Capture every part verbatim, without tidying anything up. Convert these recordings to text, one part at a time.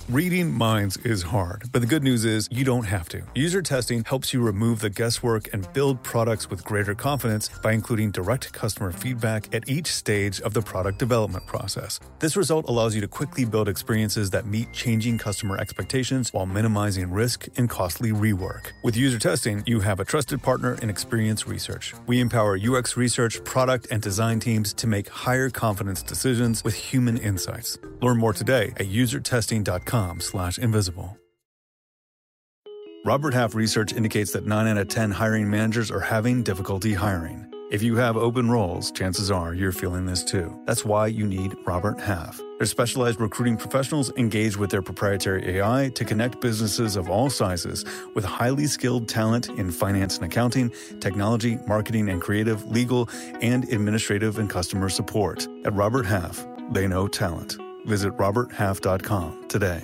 Reading minds is hard, but the good news is you don't have to. User testing helps you remove the guesswork and build products with greater confidence by including direct customer feedback at each stage of the product development process. This result allows you to quickly build experiences that meet changing customer expectations while minimizing risk and costly rework. With user testing, you have a trusted partner in Experience Research. We empower U X research, product, and design teams to make higher confidence decisions with human insights. Learn more today at user testing dot com slash invisible. Robert Half research indicates that nine out of ten hiring managers are having difficulty hiring. If you have open roles, chances are you're feeling this too. That's why you need Robert Half. Their specialized recruiting professionals engage with their proprietary A I to connect businesses of all sizes with highly skilled talent in finance and accounting, technology, marketing and creative, legal, and administrative and customer support. At Robert Half, they know talent. Visit robert half dot com today.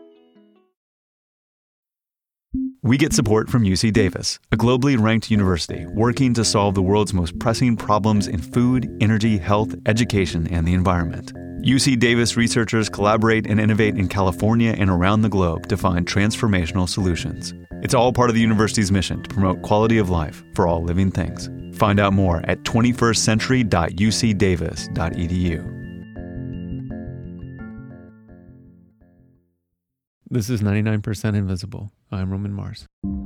We get support from U C Davis, a globally ranked university working to solve the world's most pressing problems in food, energy, health, education, and the environment. U C Davis researchers collaborate and innovate in California and around the globe to find transformational solutions. It's all part of the university's mission to promote quality of life for all living things. Find out more at twenty-first century dot u c davis dot e d u. This is ninety-nine percent Invisible. I'm Roman Mars.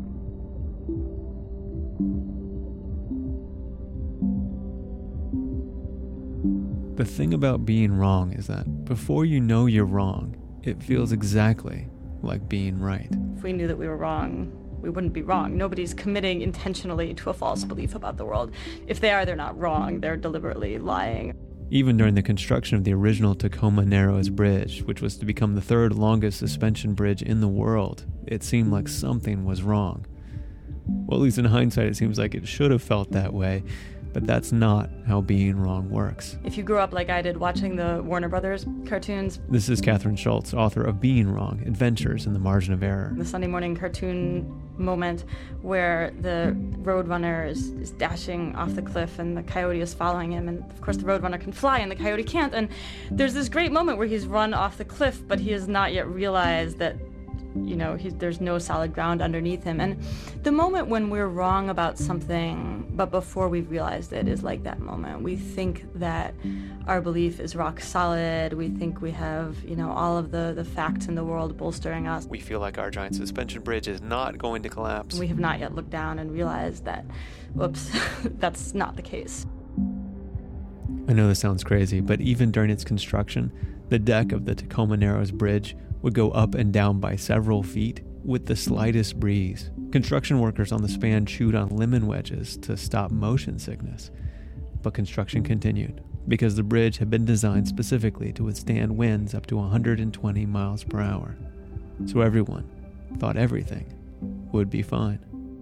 The thing about being wrong is that before you know you're wrong, it feels exactly like being right. If we knew that we were wrong, we wouldn't be wrong. Nobody's committing intentionally to a false belief about the world. If they are, they're not wrong. They're deliberately lying. Even during the construction of the original Tacoma Narrows Bridge, which was to become the third longest suspension bridge in the world, it seemed like something was wrong. Well, at least in hindsight, it seems like it should have felt that way, but that's not how being wrong works. If you grew up like I did watching the Warner Brothers cartoons. This is Catherine Schultz, author of Being Wrong, Adventures in the Margin of Error. The Sunday morning cartoon moment where the roadrunner is, is dashing off the cliff and the coyote is following him, and of course the roadrunner can fly and the coyote can't, and there's this great moment where he's run off the cliff but he has not yet realized that, you know, he's, there's no solid ground underneath him. And the moment when we're wrong about something, but before we've realized it, is like that moment. We think that our belief is rock solid. We think we have, you know, all of the, the facts in the world bolstering us. We feel like our giant suspension bridge is not going to collapse. We have not yet looked down and realized that, whoops, that's not the case. I know this sounds crazy, but even during its construction, the deck of the Tacoma Narrows Bridge would go up and down by several feet with the slightest breeze. Construction workers on the span chewed on lemon wedges to stop motion sickness. But construction continued because the bridge had been designed specifically to withstand winds up to one hundred twenty miles per hour. So everyone thought everything would be fine.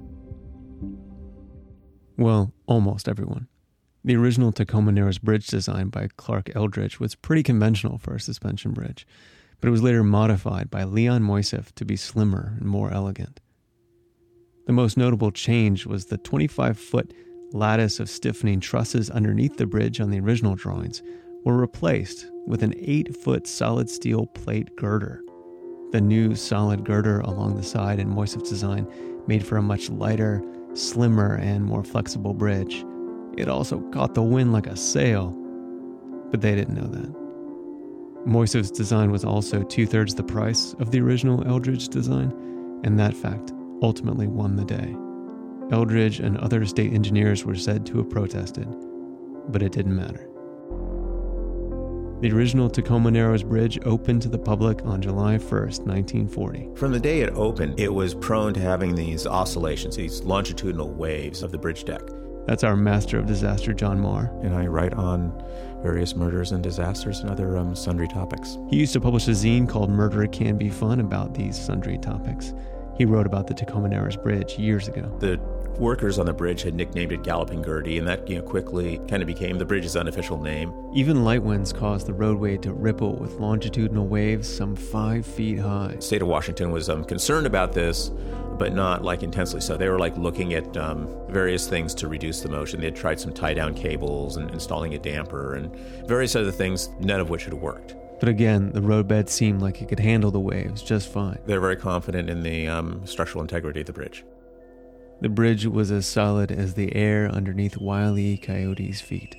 Well, almost everyone. The original Tacoma Narrows Bridge design by Clark Eldridge was pretty conventional for a suspension bridge, but it was later modified by Leon Moisseiff to be slimmer and more elegant. The most notable change was the twenty-five foot lattice of stiffening trusses underneath the bridge on the original drawings were replaced with an eight foot solid steel plate girder. The new solid girder along the side in Moisseiff's design made for a much lighter, slimmer, and more flexible bridge. It also caught the wind like a sail, but they didn't know that. Moisseiff's design was also two-thirds the price of the original Eldridge design, and that fact ultimately won the day. Eldridge and other state engineers were said to have protested, but it didn't matter. The original Tacoma Narrows Bridge opened to the public on July first, nineteen forty. From the day it opened, it was prone to having these oscillations, these longitudinal waves of the bridge deck. That's our master of disaster, John Marr. And I write on various murders and disasters and other um, sundry topics. He used to publish a zine called Murder Can Be Fun about these sundry topics. He wrote about the Tacoma Narrows Bridge years ago. The workers on the bridge had nicknamed it Galloping Gertie, and that, you know, quickly kind of became the bridge's unofficial name. Even light winds caused the roadway to ripple with longitudinal waves some five feet high. The state of Washington was um, concerned about this, but not like intensely so. They were like looking at um, various things to reduce the motion. They had tried some tie-down cables and installing a damper and various other things, none of which had worked. But again, the roadbed seemed like it could handle the waves just fine. They're very confident in the um, structural integrity of the bridge. The bridge was as solid as the air underneath Wile E. Coyote's feet.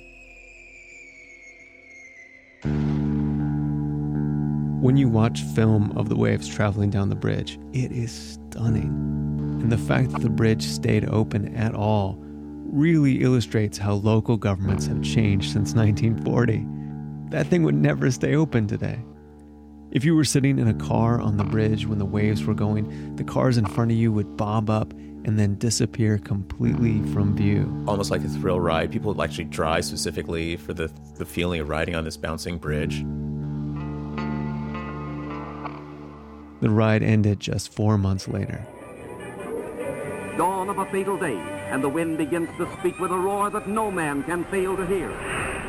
When you watch film of the waves traveling down the bridge, it is stunning. And the fact that the bridge stayed open at all really illustrates how local governments have changed since nineteen forty. That thing would never stay open today. If you were sitting in a car on the bridge when the waves were going, the cars in front of you would bob up and then disappear completely from view. Almost like a thrill ride. People would actually drive specifically for the, the feeling of riding on this bouncing bridge. The ride ended just four months later. Dawn of a fatal day, and the wind begins to speak with a roar that no man can fail to hear.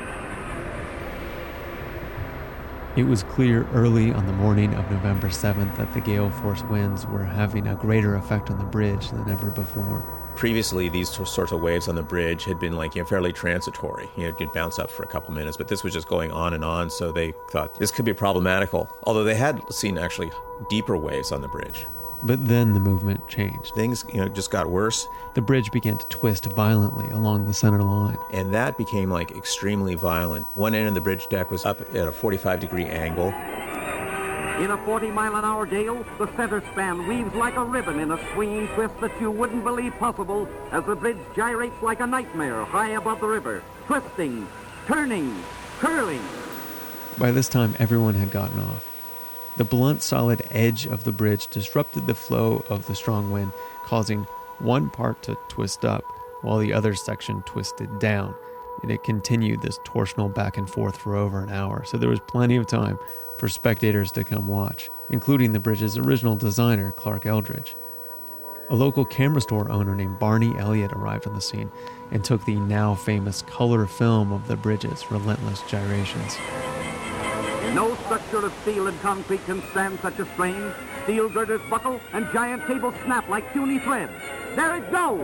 It was clear early on the morning of November seventh that the gale force winds were having a greater effect on the bridge than ever before. Previously, these sorts of waves on the bridge had been like, you know, fairly transitory. You know, it could bounce up for a couple minutes, but this was just going on and on, so they thought this could be problematical. Although they had seen actually deeper waves on the bridge. But then the movement changed. Things, you know, just got worse. The bridge began to twist violently along the center line. And that became like extremely violent. One end of the bridge deck was up at a forty-five degree angle. In a forty mile an hour gale, the center span weaves like a ribbon in a swinging twist that you wouldn't believe possible as the bridge gyrates like a nightmare high above the river, twisting, turning, curling. By this time, everyone had gotten off. The blunt, solid edge of the bridge disrupted the flow of the strong wind, causing one part to twist up while the other section twisted down. And it continued this torsional back and forth for over an hour, so there was plenty of time for spectators to come watch, including the bridge's original designer, Clark Eldridge. A local camera store owner named Barney Elliott arrived on the scene and took the now famous color film of the bridge's relentless gyrations. No structure of steel and concrete can stand such a strain. Steel girders buckle and giant cables snap like puny threads. There it goes!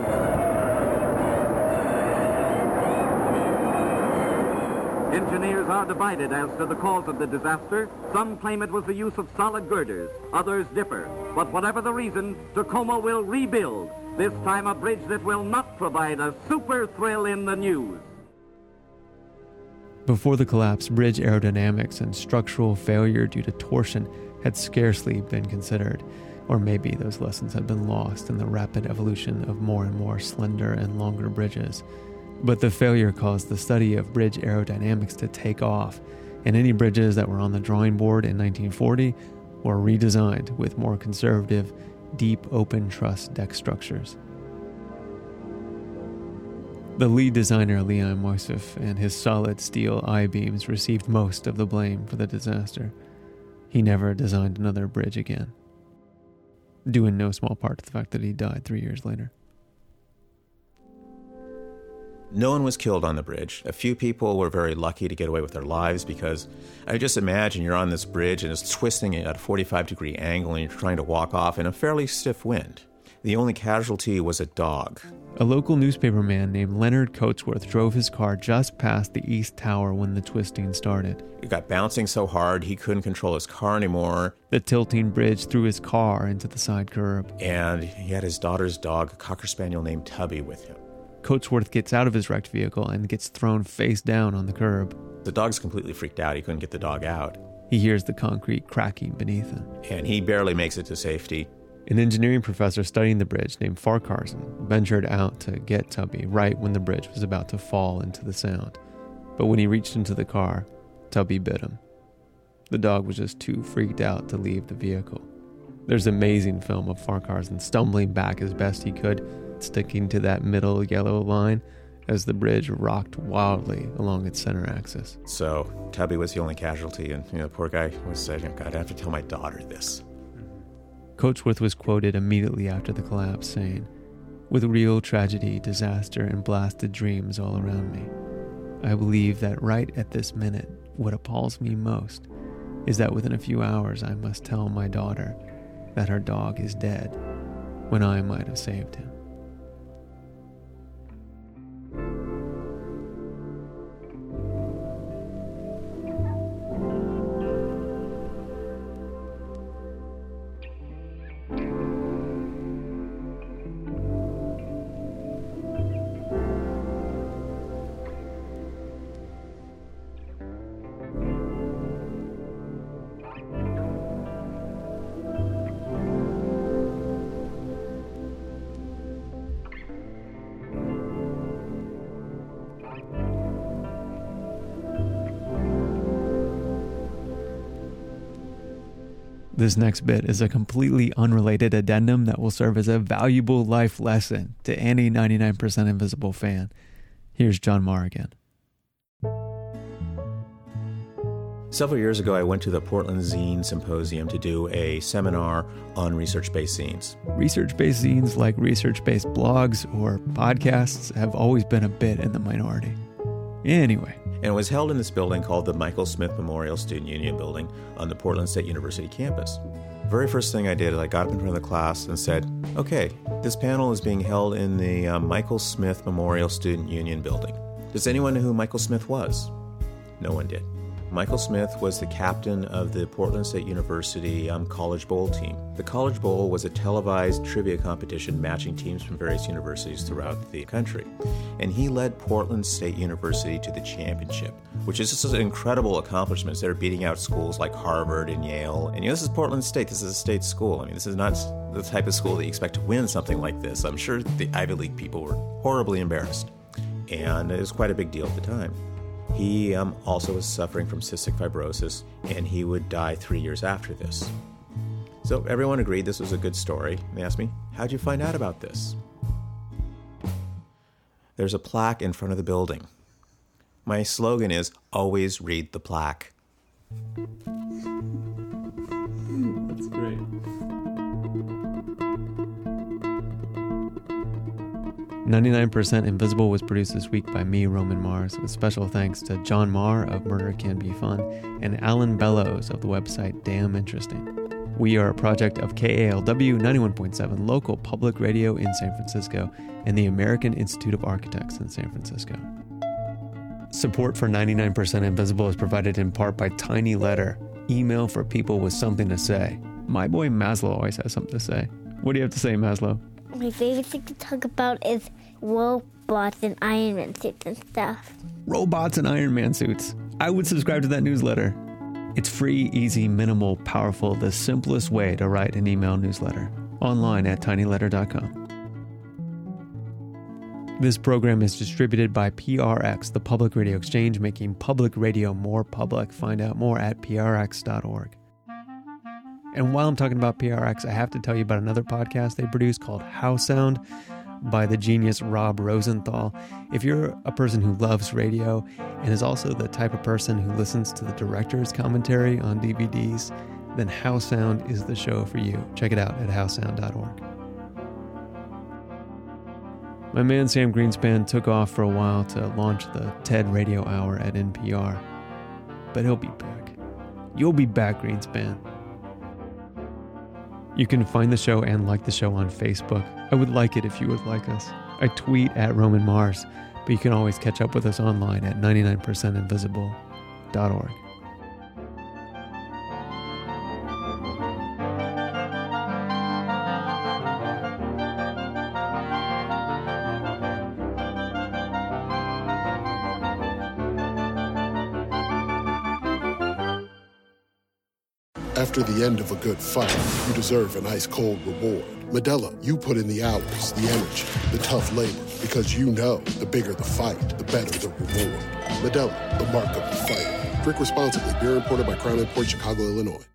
Engineers are divided as to the cause of the disaster. Some claim it was the use of solid girders. Others differ. But whatever the reason, Tacoma will rebuild. This time a bridge that will not provide a super thrill in the news. Before the collapse, bridge aerodynamics and structural failure due to torsion had scarcely been considered, or maybe those lessons had been lost in the rapid evolution of more and more slender and longer bridges. But the failure caused the study of bridge aerodynamics to take off, and any bridges that were on the drawing board in nineteen forty were redesigned with more conservative, deep open truss deck structures. The lead designer, Leon Moisseiff, and his solid steel I-beams received most of the blame for the disaster. He never designed another bridge again, due in no small part to the fact that he died three years later. No one was killed on the bridge. A few people were very lucky to get away with their lives because I just imagine you're on this bridge and it's twisting at a forty-five degree angle and you're trying to walk off in a fairly stiff wind. The only casualty was a dog. A local newspaperman named Leonard Coatsworth drove his car just past the East Tower when the twisting started. It got bouncing so hard he couldn't control his car anymore. The tilting bridge threw his car into the side curb. And he had his daughter's dog, a Cocker Spaniel named Tubby, with him. Coatsworth gets out of his wrecked vehicle and gets thrown face down on the curb. The dog's completely freaked out. He couldn't get the dog out. He hears the concrete cracking beneath him. And he barely makes it to safety. An engineering professor studying the bridge named Farquharson ventured out to get Tubby right when the bridge was about to fall into the Sound. But when he reached into the car, Tubby bit him. The dog was just too freaked out to leave the vehicle. There's amazing film of Farquharson stumbling back as best he could, sticking to that middle yellow line as the bridge rocked wildly along its center axis. So Tubby was the only casualty, and you know, the poor guy was saying, God, I have to tell my daughter this. Coatsworth was quoted immediately after the collapse saying, "With real tragedy, disaster, and blasted dreams all around me, I believe that right at this minute, what appalls me most is that within a few hours I must tell my daughter that her dog is dead when I might have saved him." This next bit is a completely unrelated addendum that will serve as a valuable life lesson to any ninety-nine percent Invisible fan. Here's John Marr again. Several years ago, I went to the Portland Zine Symposium to do a seminar on research-based zines. Research-based zines, like research-based blogs or podcasts, have always been a bit in the minority. Anyway. And it was held in this building called the Michael Smith Memorial Student Union Building on the Portland State University campus. The very first thing I did is I got up in front of the class and said, okay, this panel is being held in the uh, Michael Smith Memorial Student Union Building. Does anyone know who Michael Smith was? No one did. Michael Smith was the captain of the Portland State University um, College Bowl team. The College Bowl was a televised trivia competition matching teams from various universities throughout the country. And he led Portland State University to the championship, which is just an incredible accomplishment. They're beating out schools like Harvard and Yale. And you know, this is Portland State. This is a state school. I mean, this is not the type of school that you expect to win something like this. I'm sure the Ivy League people were horribly embarrassed. And it was quite a big deal at the time. He um, also was suffering from cystic fibrosis, and he would die three years after this. So everyone agreed this was a good story. They asked me, how'd you find out about this? There's a plaque in front of the building. My slogan is, always read the plaque. That's great. ninety-nine percent Invisible was produced this week by me, Roman Mars, with special thanks to John Marr of Murder Can Be Fun and Alan Bellows of the website Damn Interesting. We are a project of K A L W ninety-one point seven local public radio in San Francisco and the American Institute of Architects in San Francisco. Support for ninety-nine percent Invisible is provided in part by Tiny Letter, email for people with something to say. My boy Maslow always has something to say. What do you have to say, Maslow? My favorite thing to talk about is robots and Iron Man suits and stuff. Robots and Iron Man suits. I would subscribe to that newsletter. It's free, easy, minimal, powerful, the simplest way to write an email newsletter. Online at tiny letter dot com. This program is distributed by P R X, the Public Radio Exchange, making public radio more public. Find out more at p r x dot org. And while I'm talking about P R X, I have to tell you about another podcast they produce called House Sound by the genius Rob Rosenthal. If you're a person who loves radio and is also the type of person who listens to the director's commentary on D V Ds, then House Sound is the show for you. Check it out at house sound dot org. My man Sam Greenspan took off for a while to launch the TED Radio Hour at N P R. But he'll be back. You'll be back, Greenspan. You can find the show and like the show on Facebook. I would like it if you would like us. I tweet at Roman Mars, but you can always catch up with us online at ninety-nine percent invisible dot org. After the end of a good fight, you deserve an ice-cold reward. Modelo, you put in the hours, the energy, the tough labor, because you know the bigger the fight, the better the reward. Modelo, the mark of the fighter. Drink responsibly. Beer imported by Crown Imports, Chicago, Illinois.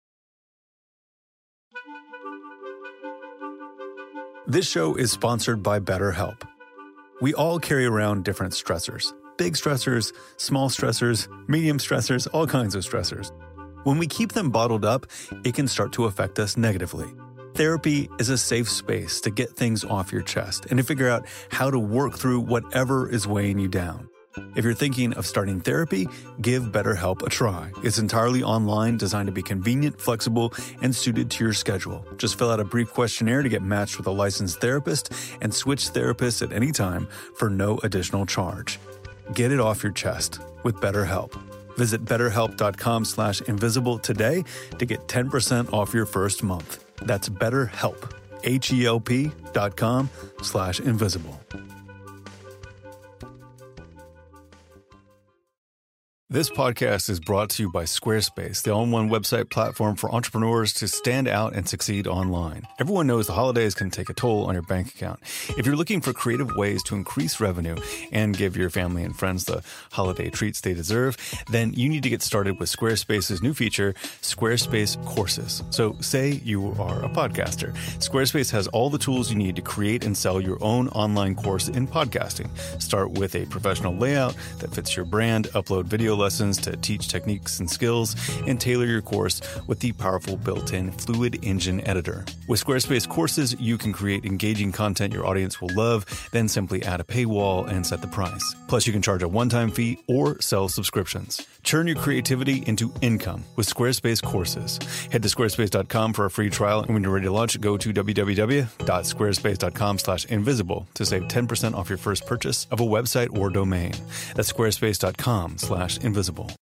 This show is sponsored by BetterHelp. We all carry around different stressors. Big stressors, small stressors, medium stressors, all kinds of stressors. When we keep them bottled up, it can start to affect us negatively. Therapy is a safe space to get things off your chest and to figure out how to work through whatever is weighing you down. If you're thinking of starting therapy, give BetterHelp a try. It's entirely online, designed to be convenient, flexible, and suited to your schedule. Just fill out a brief questionnaire to get matched with a licensed therapist and switch therapists at any time for no additional charge. Get it off your chest with BetterHelp. Visit betterhelp.com slash invisible today to get ten percent off your first month. That's BetterHelp, H-E-L-P dot com slash invisible. This podcast is brought to you by Squarespace, the all-in-one website platform for entrepreneurs to stand out and succeed online. Everyone knows the holidays can take a toll on your bank account. If you're looking for creative ways to increase revenue and give your family and friends the holiday treats they deserve, then you need to get started with Squarespace's new feature, Squarespace Courses. So say you are a podcaster. Squarespace has all the tools you need to create and sell your own online course in podcasting. Start with a professional layout that fits your brand, upload video lessons to teach techniques and skills, and tailor your course with the powerful built-in Fluid Engine editor. With Squarespace Courses, you can create engaging content your audience will love, then simply add a paywall and set the price. Plus, you can charge a one-time fee or sell subscriptions. Turn your creativity into income with Squarespace Courses. Head to squarespace dot com for a free trial, and when you're ready to launch, go to w w w dot squarespace dot com slash invisible to save ten percent off your first purchase of a website or domain. That's squarespace dot com slash invisible.